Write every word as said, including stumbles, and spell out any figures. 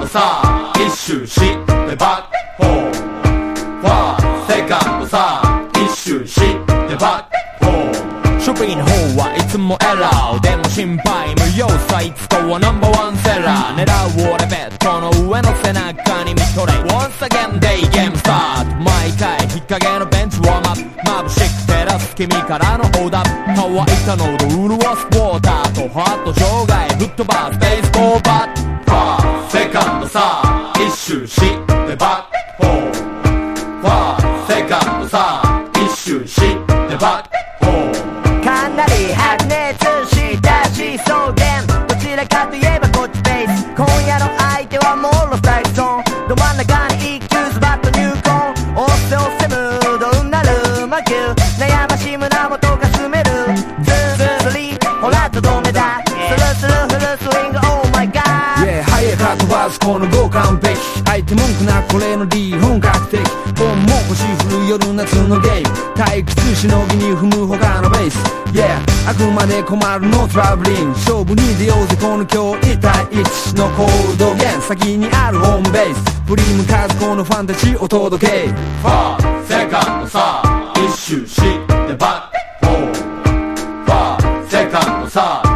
ドさ一周してバックホーファーセカンドさ一周してバックホーショッピングの方はいつもエラーでも心配無用さいつかはナンバーワンセラー狙う俺ベッドの上の背中に見とれ Once again day game start 毎回日陰のベンチウォームアップ眩しく照らす君からのオーダー乾いた喉潤わすウォーターとハート障害吹っ飛ばすベースボーバッファーセカンドさ一周してバックホーファーセカンドさ一周してバックホーかなり白熱したしそうでどちらかといえばこっちベース今夜の相手はモールスタイルゾーンど真ん中に一球ズバッと入魂押せ押せムードになる魔球悩ましい胸元が澄めるズンスリーほらとどめだスルスルフルスイング Oh my god Yeah 早か飛ばすこの五完璧相手文句なこれの D 本格的本も腰振る夜夏のゲイ退屈しのぎに踏む他のベース Yeah あくまで困るのトラブリン勝負に出ようぜこの今日いち対いちのコールドゲーム先にあるホームベース振り向かずこのファンタジーお届けファーセカンドさ一周してバックホーファーセカンドさ